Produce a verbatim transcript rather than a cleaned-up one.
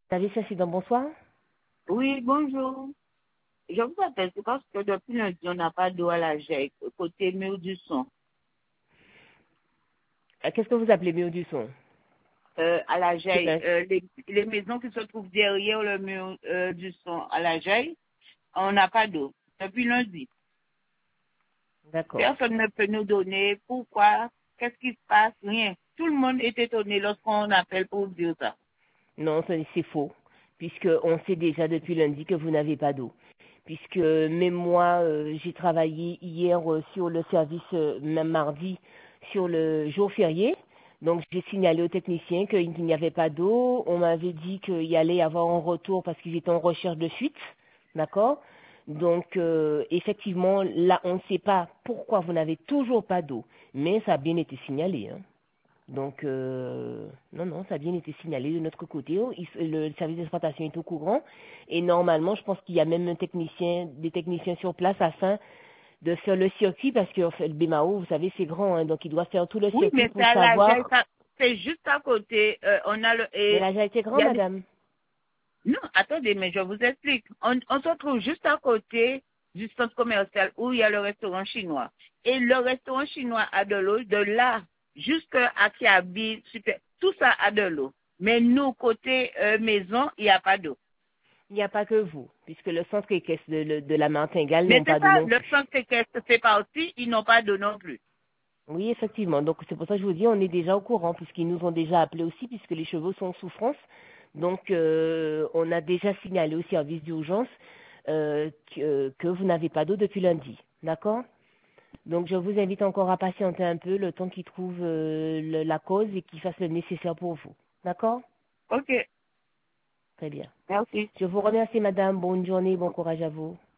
Service incident, bonsoir. Oui, bonjour. Je vous appelle c'est parce que depuis lundi, on n'a pas d'eau à la G E C, côté mur du son. Euh, Qu'est-ce que vous appelez mieux du son? Euh, à la G E C, C'est euh, les, les maisons qui se trouvent derrière le mur euh, du son à la G E C, on n'a pas d'eau depuis lundi. D'accord. Personne ne peut nous donner pourquoi, qu'est-ce qui se passe, rien. Tout le monde est étonné lorsqu'on appelle pour dire ça. Non, ce- c'est faux, puisque on sait déjà depuis lundi que vous n'avez pas d'eau. Puisque même moi, euh, j'ai travaillé hier euh, sur le service, euh, même mardi, sur le jour férié. Donc j'ai signalé aux techniciens qu'il n'y avait pas d'eau. On m'avait dit qu'il y allait y avoir un retour parce qu'ils étaient en recherche de fuite. D'accord? Donc euh, effectivement, là, on ne sait pas pourquoi vous n'avez toujours pas d'eau. Mais ça a bien été signalé, hein. Donc, euh, non, non, ça a bien été signalé de notre côté. Il- Le service d'exploitation est au courant. Et normalement, je pense qu'il y a même un technicien, des techniciens sur place afin de faire le circuit parce que en fait, le B M A O, vous savez, c'est grand, hein, donc il doit faire tout le Oui, circuit mais c'est pour à la G E C, savoir. ça- c'est juste à côté. Euh, on a le, Mais et là, j'ai été il grand, y a madame. Non, attendez, mais je vous explique. On, on se trouve juste à côté du centre commercial où il y a le restaurant chinois. Et le restaurant chinois a de l'eau, de là jusqu'à Kiabi, super, tout ça a de l'eau. Mais nous, côté euh, maison, il n'y a pas d'eau. Il n'y a pas que vous, puisque le centre équestre de, de, de la Martingale Mais n'ont c'est pas d'eau ça, non le plus. centre équestre fait partie, ils n'ont pas d'eau non plus. Oui, effectivement. Donc c'est pour ça que je vous dis, on est déjà au courant, puisqu'ils nous ont déjà appelé aussi, puisque les chevaux sont en souffrance. Donc euh, on a déjà signalé au service d'urgence euh, que, que vous n'avez pas d'eau depuis lundi. D'accord? Donc je vous invite encore à patienter un peu le temps qu'ils trouvent euh, le- la cause et qu'ils fassent le nécessaire pour vous. D'accord? OK, Très bien. merci. Je vous remercie, madame. Bonne journée, bon courage à vous.